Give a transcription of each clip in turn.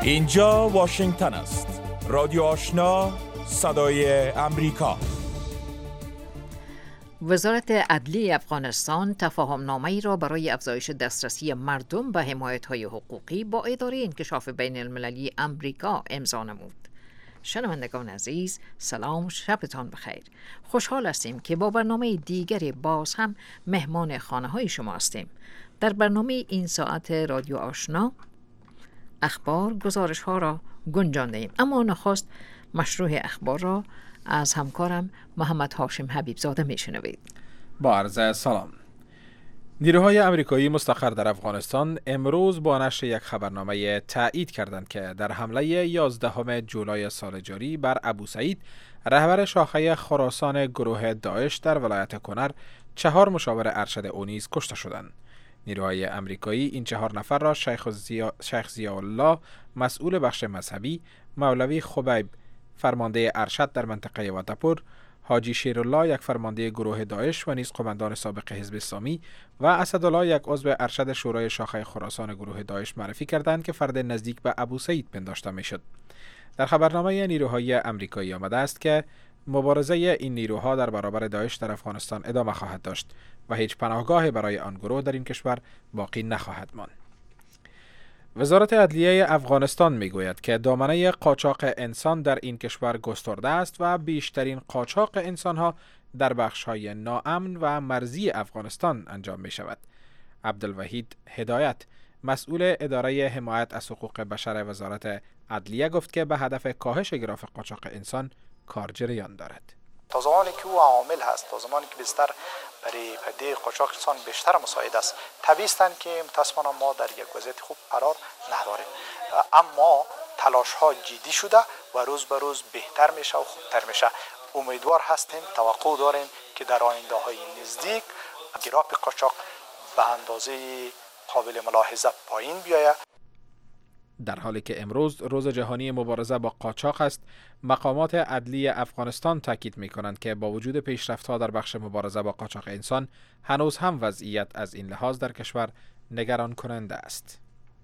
اینجا واشنگتن است. رادیو آشنا، صدای امریکا. وزارت عدلیه افغانستان تفاهم‌نامه‌ای را برای افزایش دسترسی مردم به حمایت‌های حقوقی با اداره انکشاف بین المللی امریکا امضا نمود. شنوندگان عزیز، سلام، شبتان بخیر. خوشحال هستیم که با برنامه دیگری باز هم مهمان خانه‌های شما هستیم. در برنامه این ساعت رادیو آشنا اخبار گزارش‌ها را گنجانده‌ایم، اما نخست مشروع اخبار را از همکارم محمد هاشم حبیبزاده میشنوید. با عرض سلام. نیروهای آمریکایی مستقر در افغانستان امروز با نشر یک خبرنامه تایید کردند که در حمله 11 جولای سال جاری بر ابو سعید، رهبر شاخه خراسان گروه داعش در ولایت کنر، 4 مشاور ارشد او نیز کشته شدند. نیروهای آمریکایی این 4 نفر را شیخ ضیاءالله مسئول بخش مذهبی، مولوی خبیب فرمانده ارشد در منطقه وادپور، حاجی شیرالله یک فرمانده گروه داعش و نیز قماندان سابق حزب اسلامی و اسدالله یک عضو ارشد شورای شاخه خراسان گروه داعش معرفی کردند که فرد نزدیک به ابو سعید پنداشته میشد. در خبرنامه نیروهای آمریکایی آمده است که مبارزه این نیروها در برابر داعش در افغانستان ادامه خواهد داشت و هیچ پناهگاه برای آن گروه در این کشور باقی نخواهد ماند. وزارت عدلیه افغانستان میگوید که دامنه قاچاق انسان در این کشور گسترده است و بیشترین قاچاق انسانها در بخش‌های ناامن و مرزی افغانستان انجام می شود. عبدالوحید هدایت، مسئول اداره حمایت از حقوق بشر وزارت عدلیه، گفت که به هدف کاهش گراف قاچاق انسان کار جریان دارد. تا زمانی که او عامل هست، تا زمانی که بیشتر برای پدیده قاچاق انسان بیشتر مساعد است، طبیعی است که متاسفانه ما در یک وضعیت خوب قرار نداریم، اما تلاش ها جدی شده و روز به روز بهتر میشه و خوبتر میشه. امیدوار هستیم، توقع داریم که در آینده های نزدیک گراف قاچاق به اندازه قابل ملاحظه پایین بیاید. در حالی که امروز روز جهانی مبارزه با قاچاق است، مقامات عدلی افغانستان تاکید می‌کنند که با وجود پیشرفت‌ها در بخش مبارزه با قاچاق انسان، هنوز هم وضعیت از این لحاظ در کشور نگران کننده است.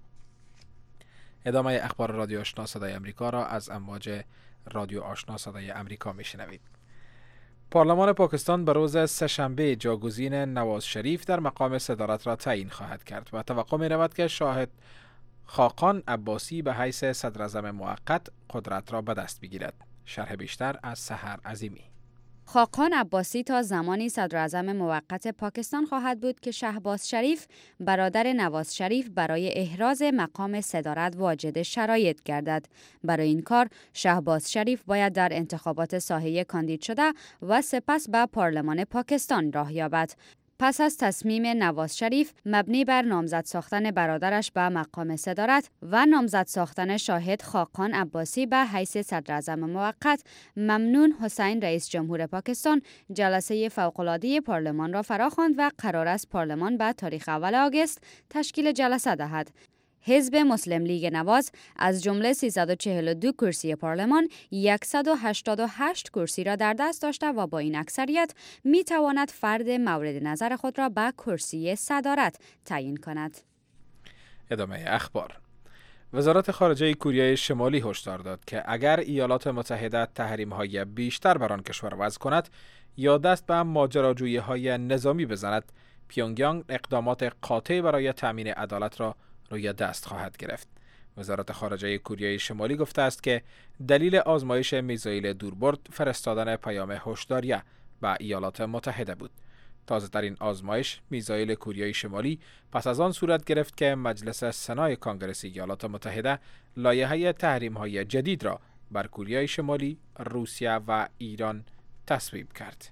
ادامه اخبار رادیو آشنا صدای امریکا را از امواج رادیو آشنا صدای امریکا میشنوید. پارلمان پاکستان به روز سه‌شنبه جاگزین نواز شریف در مقام صدارت را تعیین خواهد کرد و توقع می‌رود که شاهد خاقان عباسی به حیث صدراعظم موقت قدرت را به دست بگیرد. شرح بیشتر از سحر عظیمی. خاقان عباسی تا زمانی صدراعظم موقت پاکستان خواهد بود که شهباز شریف برادر نواز شریف برای احراز مقام صدارت واجد شرایط گردد. برای این کار شهباز شریف باید در انتخابات ساحه کاندید شده و سپس به پارلمان پاکستان راه یابد. پس از تصمیم نواز شریف مبنی بر نامزد ساختن برادرش به مقام صدارت و نامزد ساختن شاهد خاقان عباسی به حیث صدراعظم موقت، ممنون حسین رئیس جمهور پاکستان جلسه فوق‌العاده پارلمان را فراخواند و قرار است پارلمان به تاریخ اول آگوست تشکیل جلسه دهد. حزب مسلم لیگ نواز از جمله 342 کرسی پارلمان 188 کرسی را در دست داشته و با این اکثریت می تواند فرد مورد نظر خود را به کرسی صدارت تعیین کند. ادامه اخبار. وزارت خارجه کره شمالی هشدار داد که اگر ایالات متحده تحریم‌های بیشتر بر آن کشور وضع کند یا دست به ماجراجویی‌های نظامی بزند، پیونگیانگ اقدامات قاطع برای تامین عدالت را روی دست خواهد گرفت. وزارت خارجه کره شمالی گفته است که دلیل آزمایش میزایل دوربرد فرستادن پیام هشداریه به ایالات متحده بود. تازه‌ترین آزمایش میزایل کره شمالی پس از آن صورت گرفت که مجلس سنای کانگرس ایالات متحده لایحه تحریم‌های جدید را بر کره شمالی، روسیه و ایران تصویب کرد.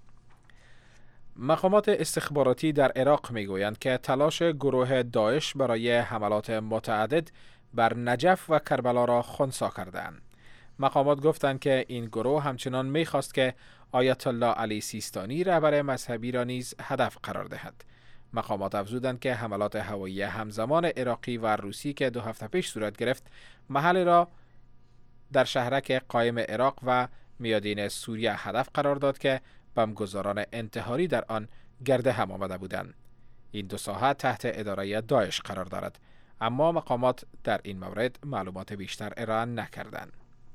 مقامات استخباراتی در عراق میگویند که تلاش گروه داعش برای حملات متعدد بر نجف و کربلا را خنثی کردند. مقامات گفتند که این گروه همچنان میخواست که آیت الله علی سیستانی رهبر مذهبی را نیز هدف قرار دهد. مقامات افزودند که حملات هوایی همزمان عراقی و روسی که 2 هفته پیش صورت گرفت، محل را در شهرک قایم عراق و میادین سوریه هدف قرار داد که بمبگذاران انتحاری در آن گرد هم آمده بودند. این 2 ساحه تحت اداره داعش قرار دارد. اما مقامات در این مورد معلومات بیشتر ارائه نکردند.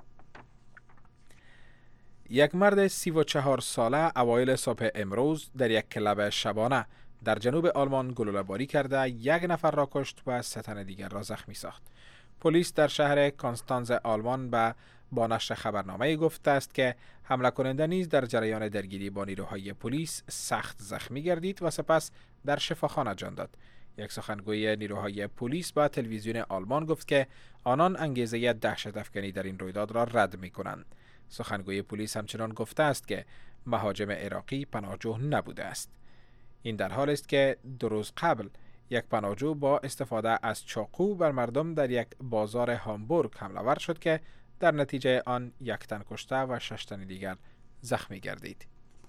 یک مرد 34 ساله اوایل صبح امروز در یک کلاب شبانه در جنوب آلمان گلوله‌باری کرده یک نفر را کشت و 3 تن دیگر را زخمی ساخت. پلیس در شهر کانستانز آلمان با نشر خبرنامه گفته است که حمله کننده نیز در جریان درگیری با نیروهای پلیس سخت زخمی گردید و سپس در شفاخانه جان داد. یک سخنگوی نیروهای پلیس با تلویزیون آلمان گفت که آنان انگیزه دهشت افکنی در این رویداد را رد می‌کنند. سخنگوی پلیس همچنان گفته است که مهاجم عراقی پناهجو نبوده است. این در حال است که 2 روز قبل یک پناهجو با استفاده از چاقو بر مردم در یک بازار هامبورگ حمله ور شد که در نتیجه آن 1 تن کشته و 6 تن دیگر زخمی گردید.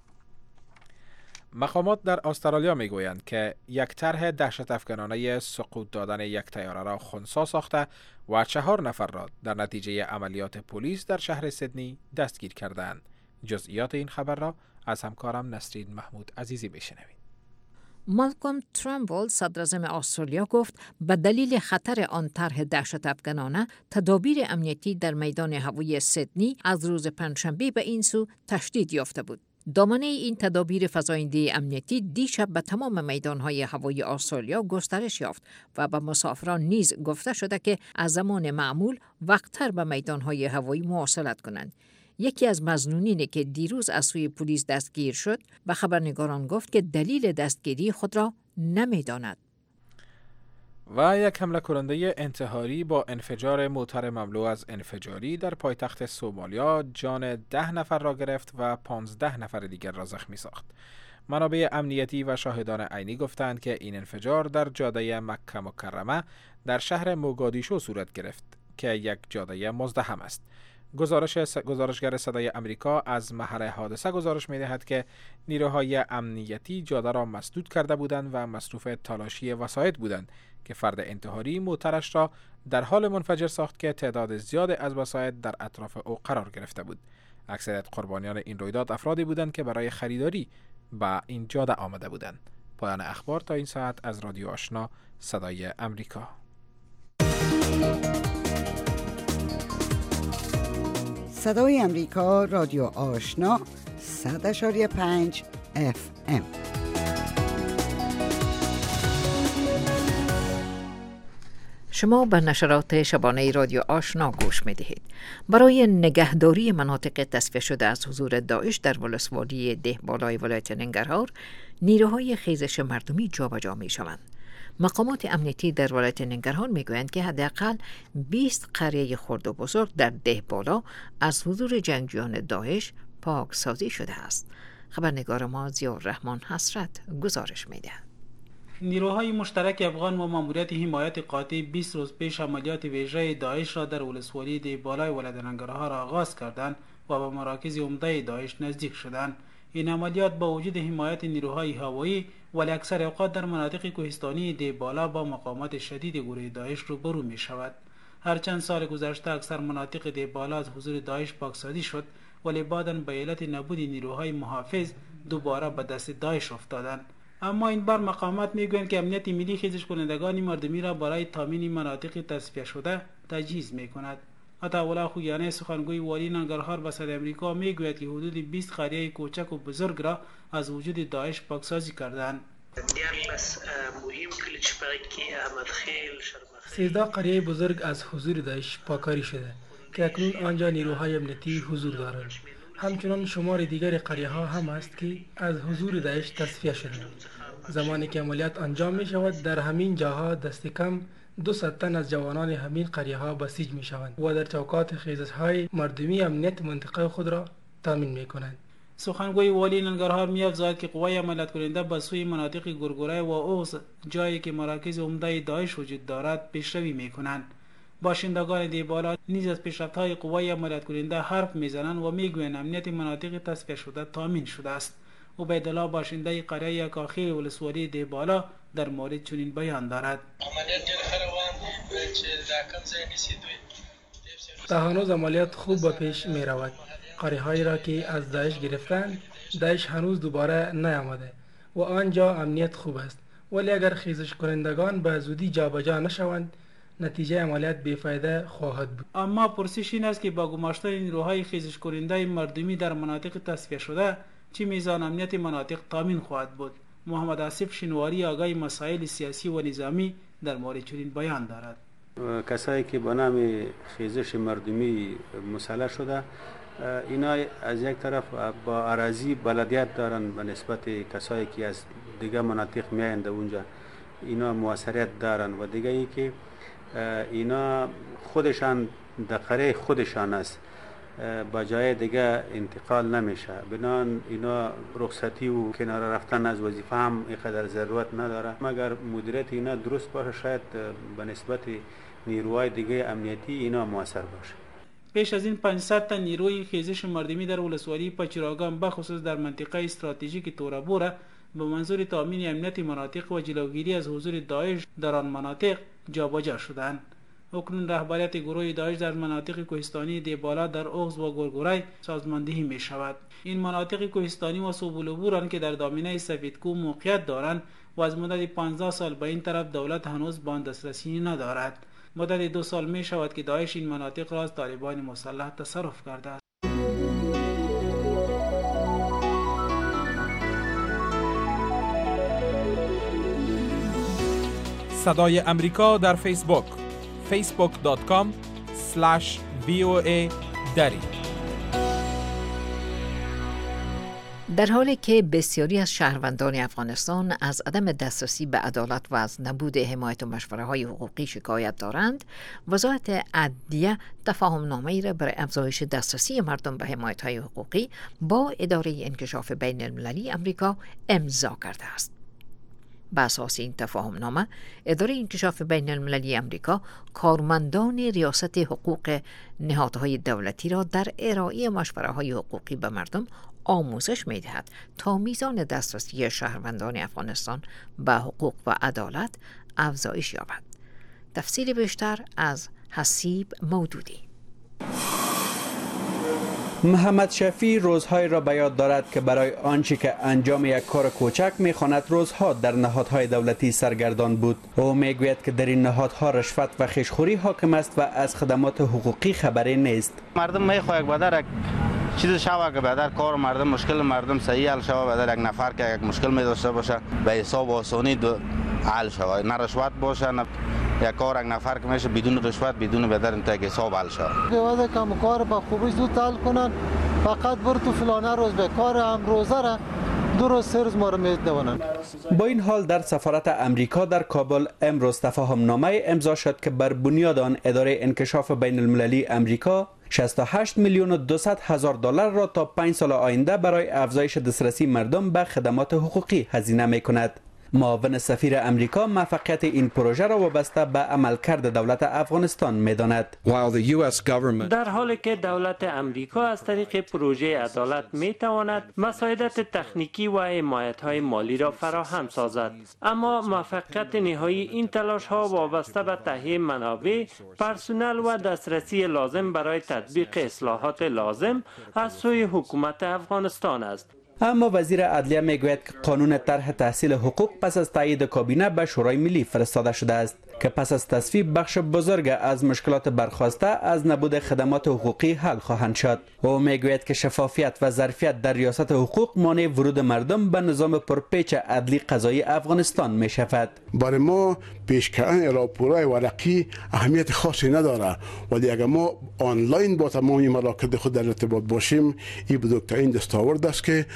مقامات در استرالیا میگویند که یک طرح دهشت افکنانه سقوط دادن یک طیاره را خنثی ساخته و 4 نفر را در نتیجه عملیات پلیس در شهر سیدنی دستگیر کردند. جزئیات این خبر را از همکارم نسرین محمود عزیزی بشنوید. مالکوم ترامبل صدراعظم استرالیا گفت به دلیل خطر آن طرح دهشت افکنانه تدابیر امنیتی در میدان هوایی سیدنی از روز پنجشنبه به این سو تشدید یافته بود. دامنه این تدابیر فزاینده امنیتی دیشب به تمام میدانهای هوایی استرالیا گسترش یافت و به مسافران نیز گفته شده که از زمان معمول وقتتر به میدانهای هوایی مواصلت کنند. یکی از مظنونینی که دیروز از سوی پلیس دستگیر شد به خبرنگاران گفت که دلیل دستگیری خود را نمی‌داند. و یک حمله کننده انتحاری با انفجار موتر مملو از انفجاری در پایتخت سومالیا جان 10 نفر را گرفت و 15 نفر دیگر را زخمی ساخت. منابع امنیتی و شاهدان عینی گفتند که این انفجار در جاده مکه مکرمه در شهر موگادیشو صورت گرفت که یک جاده مزدحم است. گزارشگر صدای امریکا از محل حادثه گزارش می‌دهد که نیروهای امنیتی جاده را مسدود کرده بودند و مصروف تلاشی وسایط بودند که فرد انتحاری موترش را در حال منفجر ساخت که تعداد زیاد از وسایط در اطراف او قرار گرفته بود. اکثریت قربانیان این رویداد افرادی بودند که برای خریداری به این جاده آمده بودند. پایان اخبار تا این ساعت از رادیو آشنا صدای امریکا. صدای امریکا رادیو آشنا 100.5 FM. شما به نشرات شبانه رادیو آشنا گوش می دهید. برای نگهداری مناطق تصفیه شده از حضور داعش در ولسوالی دهبالای ولایت ننگرهار، نیروهای خیزش مردمی جابجا می شوند. مقامات امنیتی در ولایت ننگرهار میگویند که حداقل 20 قریه خرد و بزرگ در دهبالا از حضور جنگجویان داعش پاکسازی شده است. خبرنگار ما ضیاءالرحمن حسرت گزارش میدهد. نیروهای مشترک افغان و ماموریت حمایت قاطع 20 روز پیش عملیات ویژه داعش را در ولسوالی دهبالای ولایت ننگرهار آغاز کردند و به مراکز عمده داعش نزدیک شدند. این عملیات با وجود حمایت نیروهای هوایی ولی اکثر اوقات در مناطق کوهستانی دهبالا با مقاومت شدید گروه داعش روبرو می شود. هر چند سال گذشته اکثر مناطق دهبالا از حضور داعش پاکسازی شد ولی بعداً به علت نبود نیروهای محافظ دوباره به دست داعش افتادند. اما این بار مقامات میگویند که امنیت ملی خیزش کنندگان مردمی را برای تامین مناطق تصفیه شده تجهیز میکند. عطاالله خویانه سخنگوی والی ننگرهار به صدای امریکا میگوید که حدود 20 قریه کوچک و بزرگ را از وجود داعش پاکسازی کردند. 13 قریه بزرگ از حضور داعش پاکاری شده که اکنون آنجا نیروهای امنیتی حضور دارند. همچنان شمار دیگر قریه ها هم است که از حضور داعش تصفیه شدند. زمانی که عملیات انجام می شود در همین جاها دست کم 200 تن از جوانان همین قریه ها بسیج می شوند و در چوکات خیزش های مردمی امنیت منطقه خود را تامین می کنند. سخنگوی والی ننگرهار می افزاید که قوای عملیات کننده به سوی مناطق گرگورای و اوز جایی که مراکز عمده داعش وجود دارد پیشروی می کنند. باشندگان دهبالا نیز از پیشرفت‌های قوای عملیات کننده حرف میزنند و میگویند امنیت مناطق تصفیه شده تامین شده است. عبیدالله باشنده قریه کاخیل ولسوالی دهبالا در مورد چنین بیان دارد. تا هنوز عملیات خوب به پیش می رود. قریه هایی را که از داعش گرفتند داعش هنوز دوباره نیامده و آنجا امنیت خوب است، ولی اگر خیزش کنندگان به زودی جابجا نشوند نتیجه عملیات بیفایده خواهد بود. اما پرسش این است که با گماشتن نیروهای خیزش کننده مردمی در مناطق تصفیه شده چه میزان امنیت مناطق تامین خواهد بود؟ محمد آصف شنواری آگاه مسائل سیاسی و نظامی در مورد چنین بیان دارد. کسایی که به نام خیزش مردمی مسلح شده اینا از یک طرف با اراضی بلدیت دارن به نسبت کسایی که از دیگه مناطق میایند اونجا اینا موثریت دارن و دیگه ای که اینا خودشان در قره خودشان است با جای دیگه انتقال نمیشه بنان اینا رخصتی و کنار رفتن از وظیفه هم اینقدر ضرورت نداره مگر مدیریت اینا درست باشه شاید به نسبت نیروهای دیگه امنیتی اینا موثر باشه. پیش از این 500 تا نیروی خیزش مردمی در ولسوالی پچراگان بخصوص در منطقه استراتژیک تورابوره به منظور تامین امنیت مناطق و جلوگیری از حضور داعش در آن مناطق جابجا شدند. اکنون رهبریت گروه داعش در مناطق کوهستانی دیبالا در اوغز و گرگورای سازماندهی می شود. این مناطق کوهستانی و سوبولوبوران که در دامنه سفیدکوه موقعیت دارند و از مدت 15 سال به این طرف دولت هنوز به آن دسترسی ندارد. مدت 2 سال می شود که داعش این مناطق را از طالبان مسلح تصرف کرده است. صدای امریکا در فیسبوک facebook.com/VOA دری. در حالی که بسیاری از شهروندان افغانستان از عدم دسترسی به عدالت و از نبود حمایت و مشوره‌های حقوقی شکایت دارند، وزارت عدلیه تفاهم‌نامه‌ای را برای افزایش دسترسی مردم به حمایت‌های حقوقی با اداره انکشاف بین المللی امریکا امضا کرده است. بر اساس این تفاهم‌نامه، اداره انکشاف بین المللی امریکا کارمندان ریاست حقوق نهادهای دولتی را در ارائه مشوره‌های حقوقی به مردم آموزش می‌دهد تا میزان دسترسی شهروندان افغانستان به حقوق و عدالت افزایش یابد. تفصیل بیشتر از حسیب مودودی. محمد شفیع روزهای را به یاد دارد که برای آنچه که انجام یک کار کوچک می‌خواند روزها در نهادهای دولتی سرگردان بود. او میگوید که در این نهادها رشوت و خیشخوری حاکم است و از خدمات حقوقی خبری نیست. مردم می‌خواهند بدر چیز شوه که بدر کار مردم مشکل مردم صحیح حل شوه بدر یک نفر که یک مشکل می داشته باشه به حساب آسانی حل شوه نه رشوت باشه نه یک کار یک نفر که میشه بدون رشوت بدون بدر تا یک حساب حل شوه. واسه کم کار با خوبی زود حل کنن فقط بر تو فلانه روز به کار هم روزه را 2 روز 3 روز ما رو میدونن. با این حال در سفارت امریکا در کابل امروز تفاهم‌نامه امضا شد که بر بنیاد آن اداره انکشاف بین المللی امریکا 68 میلیون و 200 هزار دلار را تا 5 سال آینده برای افزایش دسترسی مردم به خدمات حقوقی هزینه می کند. معاون سفیر امریکا موفقیت این پروژه را وابسته به عملکرد دولت افغانستان می‌داند. در حالی که دولت امریکا از طریق پروژه عدالت می‌تواند مساعدت تکنیکی و حمایت‌های مالی را فراهم سازد، اما موفقیت نهایی این تلاش‌ها وابسته به تهیه منابع، پرسنل و دسترسی لازم برای تطبیق اصلاحات لازم از سوی حکومت افغانستان است. اما وزیر عدلیه میگوید که قانون طرح تحصیل حقوق پس از تایید کابینه به شورای ملی فرستاده شده است که پس از تصویب بخش بزرگ از مشکلات برخاسته از نبود خدمات حقوقی حل خواهند شد. او میگوید که شفافیت و ظرفیت در ریاست حقوق مانع ورود مردم به نظام پرپیچ عدلی قضایی افغانستان می شود. برای ما پیش کردن راپورهای ورقی اهمیت خاصی نداره، ولی اگر ما آنلاین با تمام مراکز خود در ارتباط باشیم این بزرگترین دستاورد است که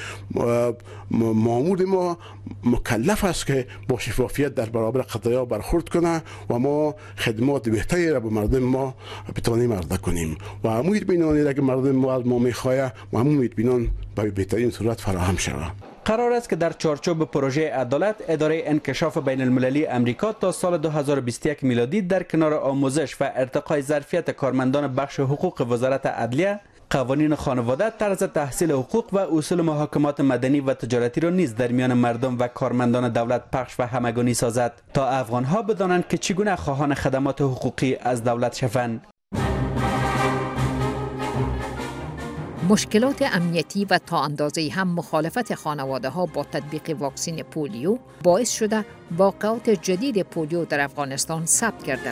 مامور ما مکلف است که با شفافیت در برابر قضایا برخورد کنه و ما خدمات بهتری را به مردم ما بتوانیم عرضه کنیم و همون اطمینانی که مردم ما از ما میخواه و همون اطمینان به بهترین صورت فراهم شود. قرار است که در چارچوب پروژه عدالت اداره انکشاف بین المللی امریکا تا سال 2021 میلادی در کنار آموزش و ارتقای ظرفیت کارمندان بخش حقوق وزارت عدلیه، قوانین خانواده، طرز تحصیل حقوق و اصول محاکمات مدنی و تجارتی را نیز در میان مردم و کارمندان دولت پخش و همگانی سازد تا افغانها بدانند که چگونه خواهان خدمات حقوقی از دولت شوند. مشکلات امنیتی و تا اندازه‌ای هم مخالفت خانواده ها با تطبیق واکسن پولیو باعث شده واقعات جدید پولیو در افغانستان ثبت گردد.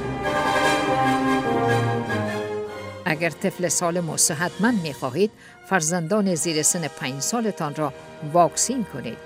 اگر طفل سالم و صحتمند می‌خواهید، فرزندان زیر سن 5 سالتان را واکسین کنید.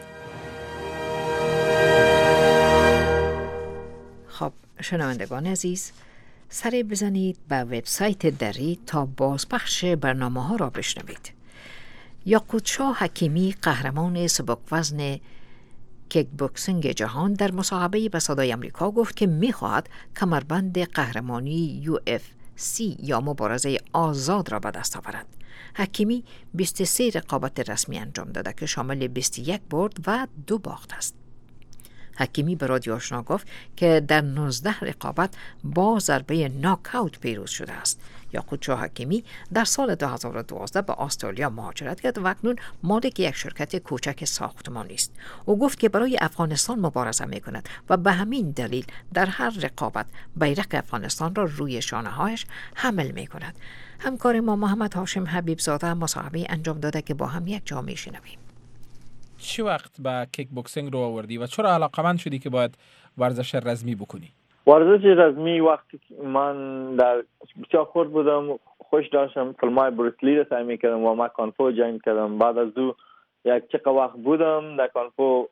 خب شنوندگان عزیز، سری بزنید به وبسایت دری تا بازپخش برنامه‌ها را بشنوید. یاقوت‌شاه حکیمی، قهرمان سبک وزن کیک بوکسینگ جهان، در مصاحبه‌ای به صدای آمریکا گفت که می‌خواهد کمربند قهرمانی UFC یا مبارزه آزاد را به دست آورد. حکیمی 23 رقابت رسمی انجام داده که شامل 21 برد و 2 باخت است. حکیمی به رادیو آشنا گفت که در 19 رقابت با ضربه ناکاوت پیروز شده است. یاقوت‌شاه حکیمی در سال 2012 به استرالیا مهاجرت کرد و اکنون مالک یک شرکت کوچک ساختمانی است. او گفت که برای افغانستان مبارزه می‌کند و به همین دلیل در هر رقابت بیرق افغانستان را روی شانه‌هایش حمل می‌کند. همکار ما محمد هاشم حبیب زاده مصاحبه انجام داده که با هم یک جا می‌شنویم. چی وقت به کیک بوکسینگ رو آوردی و چرا علاقمند شدی که باید ورزش رزمی بکنی؟ ورزش رزمی وقتی من در بسیار خورد بودم، خوش داشتم فیلمای بروسلی رو سعی میکردم و من کانفو جاین کردم. بعد از او یک چقدر وقت بودم در کانفو،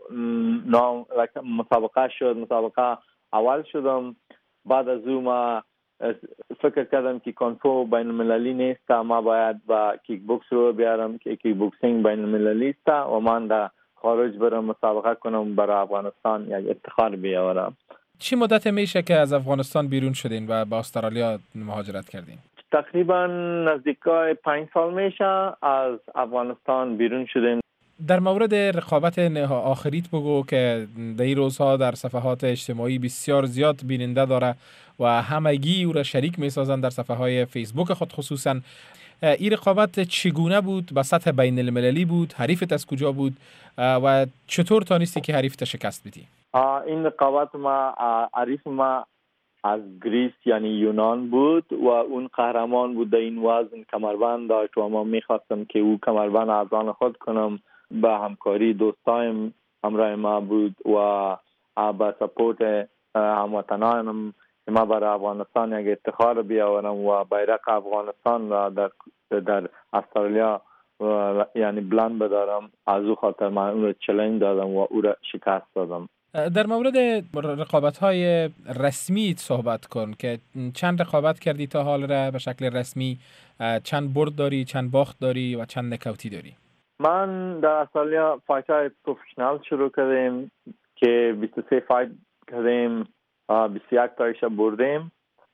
مسابقه شد، مسابقه اول شدم. بعد از او ما فکر کردم که کانفو بین المللی نیست، ما باید با کیک بوکس رو بیارم که کیک بوکسینگ بین المللی است و من در خارج برم مسابقه کنم برای افغانستان یک افتخار بیاورم. چی مدت میشه که از افغانستان بیرون شدین و به استرالیا مهاجرت کردین؟ تقریبا نزدیکای 5 سال میشه از افغانستان بیرون شدیم. در مورد رقابت آخریت بگو که در این روزها در صفحات اجتماعی بسیار زیاد بیننده داره و همگی او را شریک میسازن در صفحه های فیسبوک خود خصوصا. این رقابت چگونه بود؟ به سطح بین المللی بود؟ حریفت از کجا بود؟ و چطور تانستی که حریفت شکست بدی؟ این رقابت حریف ما از گریس یعنی یونان بود و اون قهرمان بود در این وزن، کمربند داشت و ما میخواستم که او کمربند از آن خود کنم. به همکاری دوستایم همراه ما بود و با سپورت هموطنانم که ما برای افغانستان یک افتخار بیاورم و بیرق افغانستان را در استرالیا یعنی بلند بدارم. از او خاطر من اون را چالش دادم و او را شکست دادم. در مورد رقابت‌های رسمی صحبت کن که چند رقابت کردی تا حال را به شکل رسمی، چند برد داری، چند باخت داری و چند نکاوتی داری؟ من در استرالیا فایت‌های پروفشنال شروع کردیم که 23 فایت کردیم، 21 تایش بردیم،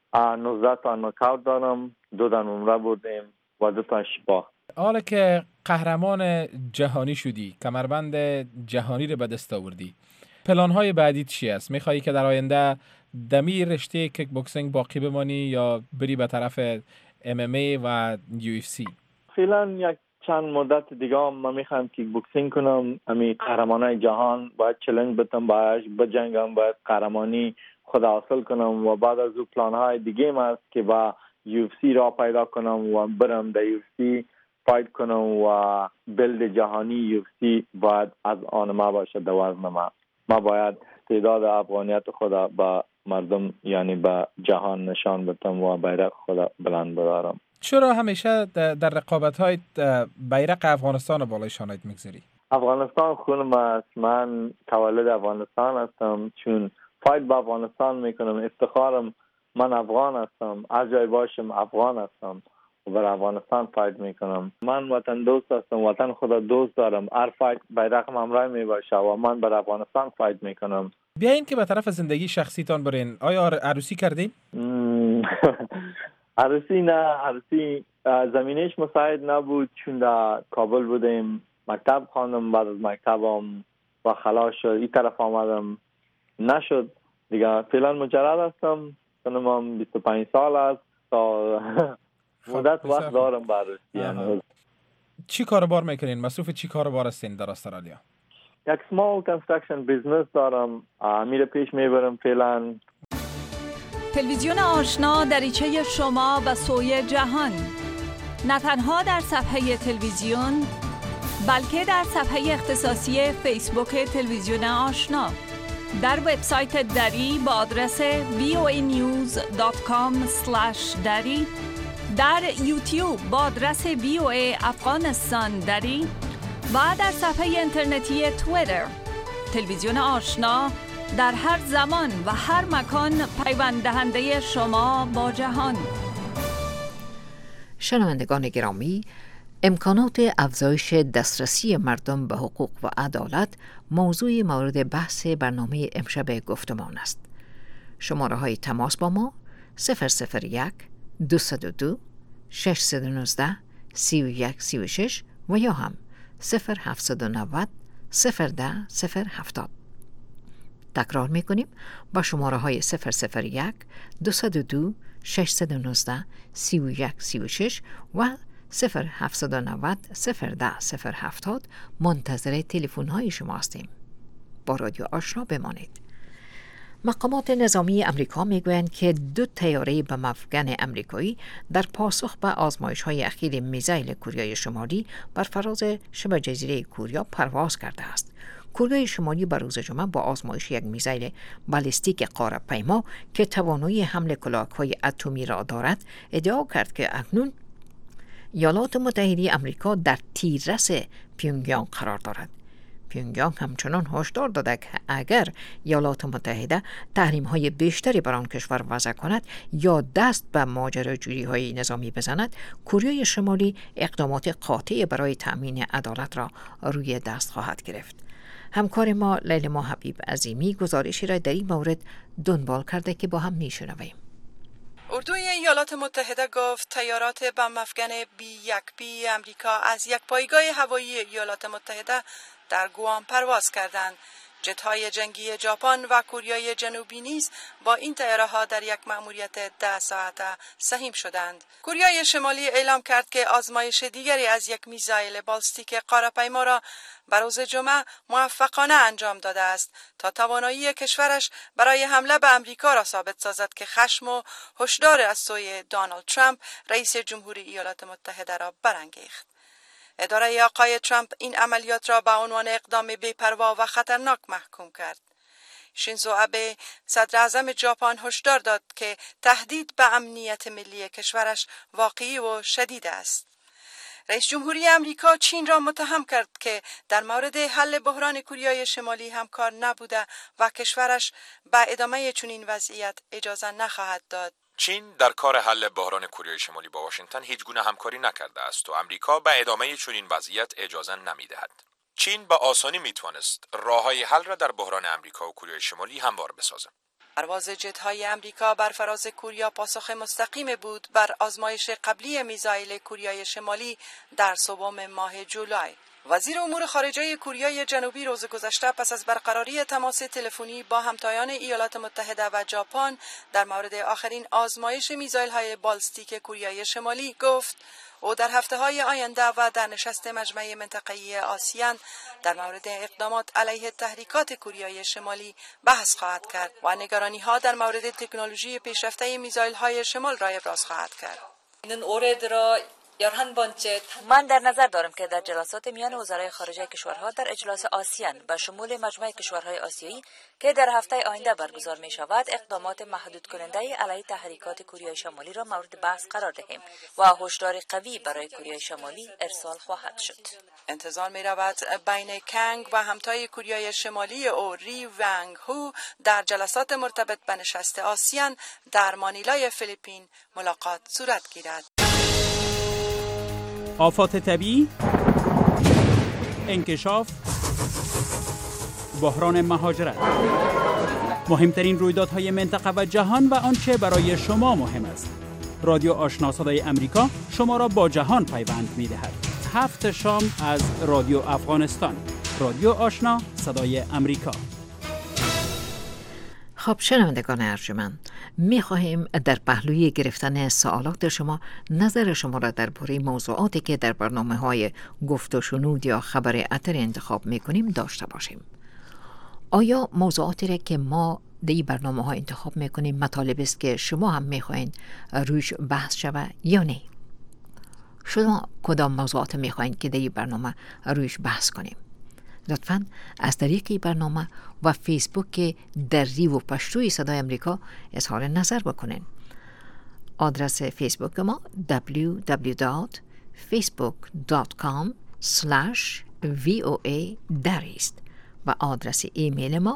19 تا نکاوت دارم، 2 تا نمره بردیم و 2 تاش باخت. حالا که قهرمان جهانی شدی، کمربند جهانی رو به دست آوردی، پلان‌های بعدی چی است؟ می‌خوایی که در آینده دمی رشته کیک بوکسینگ باقی بمانی یا بری به طرف MMA و UFC؟ فعلا یک چند مدت دیگه من می‌خوام کیک بوکسینگ کنم. امی قهرمانای جهان باید چالش بدم، باید بجنگم، باید قهرمانی خود حاصل کنم و بعد از او پلان‌های دیگه ما است که با UFC را پیدا کنم و برم در UFC فایت کنم و بلد جهانی UFC باید از آن ما باشه در وزن ما باید تعداد افغانیت خود با مردم یعنی با جهان نشان بدم و بیرق خود بلند بدارم. چرا همیشه در رقابت‌های بیرق افغانستان رو بالای شانت میگذاری؟ افغانستان خونم است، من تولد افغانستان هستم، چون فایت با افغانستان میکنم، افتخارم من افغان هستم، از جای باشم افغان هستم و بر افغانستان فایت میکنم. من وطن دوست هستم، وطن خدا دوست دارم، هر فایت بیرقم همراه میباشه و من بر افغانستان فایت میکنم. بیاین که به طرف زندگی شخصیتان برین. آیا عروسی کردین؟ عروسی نه، عروسی زمینش مساعد نبود چون در کابل بودیم، مکتب خواندم، بعد از مکتبم و خلاص شد این طرف آمدم نشد دیگه. فعلا مجرد هستم، سنم 25 سال است تا مدت وقت دارم برای چی کاروبار میکنین؟ مصروف چی کاروبار هستین در استرالیا؟ یک small construction business دارم، میره پیش میبرم فعلا. تلویزیون آشنا، دریچه شما و سوی جهان. نه تنها در صفحه تلویزیون بلکه در صفحه اختصاصی فیسبوک تلویزیون آشنا، در وبسایت دری با آدرس voanews.com/dari، در یوتیوب با آدرس VOA افغانستان دری و در صفحه اینترنتی توییتر. تلویزیون آشنا در هر زمان و هر مکان پیوند دهنده شما با جهان. شنوندگان گرامی، امکانات افزایش دسترسی مردم به حقوق و عدالت موضوع مورد بحث برنامه امشب گفتمان است. شماره های تماس با ما 001 202 619 3136 و یا هم 0790 010 070. تکرار میکنیم با شماره های 001 202 619 3136 و 0790 010 070 منتظر تلفن های شما هستیم. با رادیو آشنا بمانید. مقامات نظامی امریکا میگویند که 2 طیاره بم افغان امریکایی در پاسخ به آزمایش‌های اخیر میزایل کوریای شمالی بر فراز شبه جزیره کوریا پرواز کرده است. کره شمالی بر روز جمعه با آزمایش یک میزایل بالستیک قاره‌پیما که توانایی حمل کلاهک‌های اتمی را دارد ادعا کرد که اکنون ایالات متحده آمریکا در تیررس پیونگیانگ قرار دارد. پیونگیانگ همچنان هشدار داده که اگر ایالات متحده تحریم‌های بیشتری بر آن کشور وضع کند یا دست به ماجراجویی‌های نظامی بزند، کره شمالی اقدامات قاطع برای تأمین عدالت را روی دست خواهد گرفت. همکار ما لیلما حبیب عظیمی گزارشی را در این مورد دنبال کرده که با هم میشنویم. اردوی ایالات متحده گفت تیارات بم افغان B-1B امریکا از یک پایگاه هوایی ایالات متحده در گوام پرواز کردند. جت‌های جنگی ژاپن و کوریای جنوبی نیز با این طیاره‌ها در یک مأموریت 10 ساعته سهیم شدند. کوریای شمالی اعلام کرد که آزمایش دیگری از یک میزایل بالستیک قاره‌پیما را روز جمعه موفقانه انجام داده است تا توانایی کشورش برای حمله به امریکا را ثابت سازد که خشم و هشدار از سوی دونالد ترامپ رئیس جمهوری ایالات متحده را برانگیخت. اداره آقای ترامپ این عملیات را به عنوان اقدام بی‌پروا و خطرناک محکوم کرد. شینزو آبه صدر اعظم ژاپن هشدار داد که تهدید به امنیت ملی کشورش واقعی و شدید است. رئیس جمهوری امریکا چین را متهم کرد که در مورد حل بحران کوریای شمالی همکار نبوده و کشورش به ادامه چنین وضعیت اجازه نخواهد داد. چین در کار حل بحران کوریای شمالی با واشنگتن هیچ گونه همکاری نکرده است و امریکا به ادامه چنین وضعیت اجازه نمی‌دهد. چین به آسانی میتوانست راه‌های حل را در بحران امریکا و کوریای شمالی هموار بسازد. پرواز جت‌های امریکا بر فراز کوریا پاسخ مستقیم بود بر آزمایش قبلی میزایل کوریای شمالی در سوم ماه جولای. وزیر امور خارجه کوریای جنوبی روز گذشته پس از برقراری تماس تلفنی با همتایان ایالات متحده و ژاپن در مورد آخرین آزمایش میزایل‌های بالستیک کوریای شمالی گفت او در هفته‌های آینده و در نشست مجمع منطقه‌ای آسیان در مورد اقدامات علیه تحریکات کوریای شمالی بحث خواهد کرد و نگرانی‌ها در مورد تکنولوژی پیشرفته میزایل‌های شمال را ابراز خواهد کرد. من در نظر دارم که در جلسات میان وزرای خارجه کشورها در اجلاس آسیان به شمول مجمع کشورهای آسیایی که در هفته آینده برگزار می شود اقدامات محدود کننده علیه تحریکات کوریای شمالی را مورد بحث قرار دهیم و هشدار قوی برای کوریای شمالی ارسال خواهد شد. انتظار می رود بین کنگ و همتای کوریای شمالی او ری ونگ هو در جلسات مرتبط به نشست آسیان در مانیلای فیلیپین ملاقات صورت گیرد. آفات طبیعی، انکشاف، بحران مهاجرت، مهمترین رویدادهای منطقه و جهان و آنچه برای شما مهم است. رادیو آشنا صدای امریکا شما را با جهان پیوند می‌دهد. 7 شام از رادیو افغانستان. رادیو آشنا صدای امریکا. خب شنوندگان ارجمند، می‌خواهیم در پهلوی گرفتن سوالات شما نظر شما را درباره موضوعاتی که در برنامه‌های گفت و شنود یا خبر اتر انتخاب می‌کنیم داشته باشیم. آیا موضوعاتی را که ما در این برنامه‌ها انتخاب می‌کنیم مطالب است که شما هم می‌خواهید روش بحث شود یا نه؟ شما کدام موضوعات میخواین که در این برنامه رویش بحث کنیم؟ لطفاً از طریق این برنامه و فیسبوک دری و پشتوی صدای امریکا اظهار نظر بکنین. آدرس فیسبوک ما www.facebook.com/VOA دری است و آدرس ایمیل ما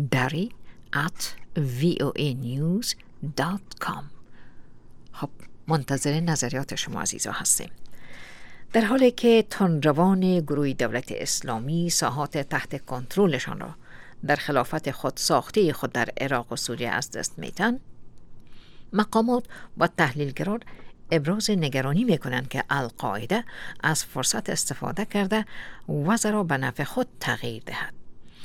dari@voanews.com. خب منتظر نظریات شما عزیزا هستیم. در حالی که تندروان گروه دولت اسلامی ساحات تحت کنترلشان را در خلافت خود ساخته خود در عراق و سوریه از دست میدن، مقامات و تحلیلگران ابراز نگرانی میکنند که القاعده از فرصت استفاده کرده وضع را به نفع خود تغییر دهد.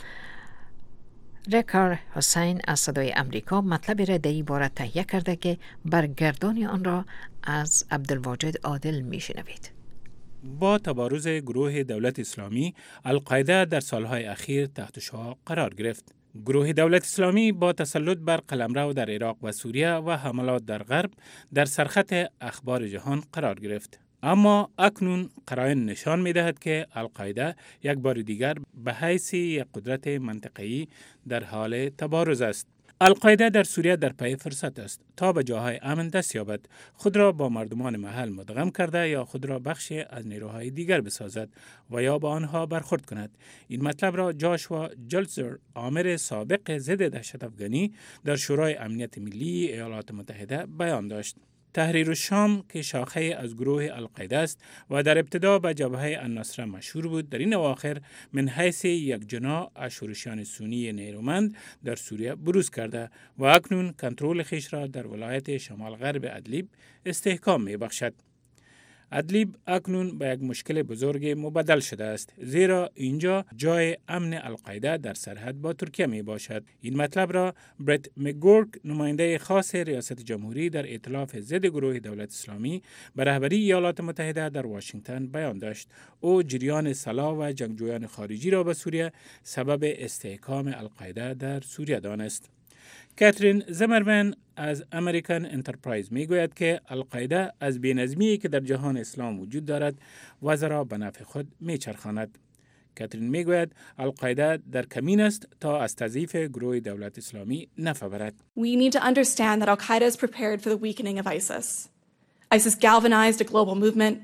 ریکار حسین از صدای امریکا مطلبی را در این باره تهیه کرده که برگردانی آن را از عبدالواجد عادل میشنوید. با تبارز گروه دولت اسلامی، القاعده در سالهای اخیر تحت شعاع قرار گرفت. گروه دولت اسلامی با تسلط بر قلمرو در عراق و سوریه و حملات در غرب در سرخط اخبار جهان قرار گرفت. اما اکنون قرائن نشان می‌دهد که القاعده یک بار دیگر به حیث یک قدرت منطقه‌ای در حال تبارز است. القاعده در سوریه در پی فرصت است تا به جاهای امن دست یابد، خود را با مردمان محل مدغم کرده یا خود را بخشی از نیروهای دیگر بسازد و یا با آنها برخورد کند. این مطلب را جاشوا جلزر، آمر سابق ضد دهشت افغانی در شورای امنیت ملی ایالات متحده بیان داشت. تحریر الشام که شاخه از گروه القاعده است و در ابتدا به جبهه النصره مشهور بود، در این اواخر من حیث یک جناح از شورشیان سنی نیرومند در سوریه بروز کرده و اکنون کنترل خویش را در ولایت شمال غرب ادلیب استحکام می بخشد. ادلیب اکنون به یک مشکل بزرگ مبدل شده است، زیرا اینجا جای امن القاعده در سرحد با ترکیه می باشد. این مطلب را برت مکگورک، نماینده خاص ریاست جمهوری در ائتلاف ضد گروه دولت اسلامی به رهبری ایالات متحده در واشنگتن بیان داشت. او جریان سلاح و جنگجویان خارجی را به سوریه سبب استحکام القاعده در سوریه دانست. کاترین زمرمن از امریکن انترپرایز می گوید که القاعده از بی‌نظمی که در جهان اسلام وجود دارد وضع را به نفع خود می چرخاند. کاترین می گوید القاعده در کمین است تا از تضعیف گروه دولت اسلامی نفع برد. We need to understand that Al-Qaeda is prepared for the weakening of ISIS. ISIS galvanized a global movement.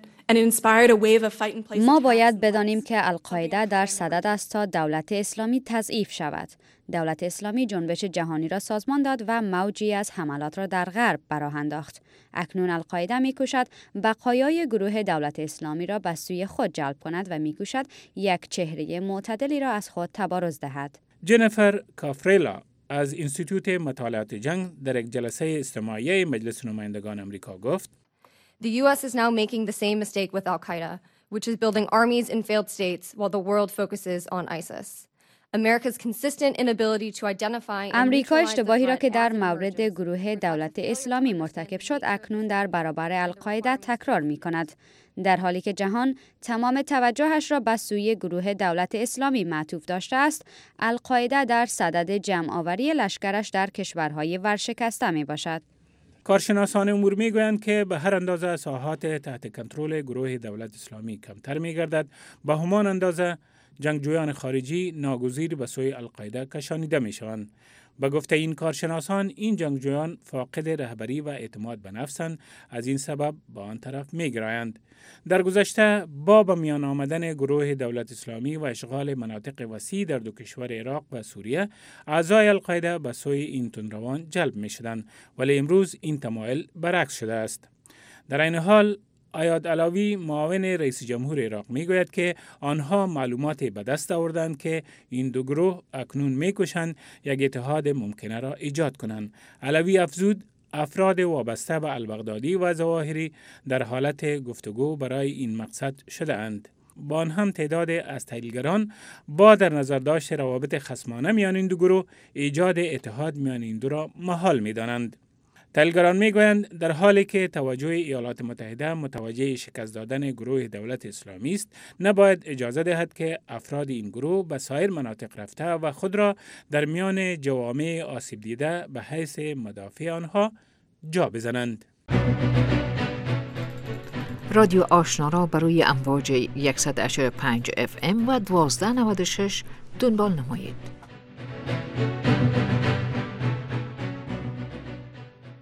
ما باید بدانیم که القاعده در صدد است تا دولت اسلامی تضعیف شود. دولت اسلامی جنبش جهانی را سازمان داد و موجی از حملات را در غرب براه انداخت. اکنون القاعده می‌کوشد بقایای گروه دولت اسلامی را به سوی خود جلب کند و می‌کوشد یک چهره معتدلی را از خود تبارز دهد. جنیفر کافریلا از انستیتوت مطالعات جنگ در یک جلسه استماعی مجلس نمایندگان آمریکا گفت: The U.S. is now making the same mistake with Al-Qaeda, which is building armies in failed states while the world focuses on ISIS. America's consistent inability to identify امریکا اشتباهی را که در مورد گروه دولت اسلامی مرتکب شد اکنون در برابر القاعده تکرار می کند. در حالی که جهان تمام توجهش را به سوی گروه دولت اسلامی معطوف داشته است، القاعده در صدد جمع‌آوری لشکرش در کشورهای ورشکسته می باشد. کارشناسان امور میگویند که به هر اندازه ساحات تحت کنترل گروه دولت اسلامی کمتر میگردد، به همان اندازه جنگجویان خارجی ناگزیر به سوی القاعده کشانیده میشوند. به گفته این کارشناسان، این جنگجویان فاقد رهبری و اعتماد به نفسند، از این سبب به آن طرف میگرایند. در گذشته با به میان آمدن گروه دولت اسلامی و اشغال مناطق وسیع در دو کشور عراق و سوریه، اعضای القاعده به سوی این تندروان جلب میشدند، ولی امروز این تمایل برعکس شده است. در این حال ایاد علاوی، معاون رئیس جمهور عراق میگوید که آنها معلومات به دست آوردند که این دو گروه اکنون میکوشند یک اتحاد ممکنه را ایجاد کنند. علاوی افزود افراد وابسته به البغدادی و ظواهری در حالت گفتگو برای این مقصد شده اند. با آن هم تعداد از تحلیلگران با در نظر داشت روابط خصمانه میان این دو گروه ایجاد اتحاد میان این دو را محال میدانند. تحلیلگران میگویند در حالی که توجه ایالات متحده متوجه شکست دادن گروه دولت اسلامی است، نباید اجازه دهد که افراد این گروه به سایر مناطق رفته و خود را در میان جوامع آسیب دیده به حیث مدافع آنها جا بزنند. رادیو آشنا را برای امواج 100.5 FM و 1296 دنبال نمایید.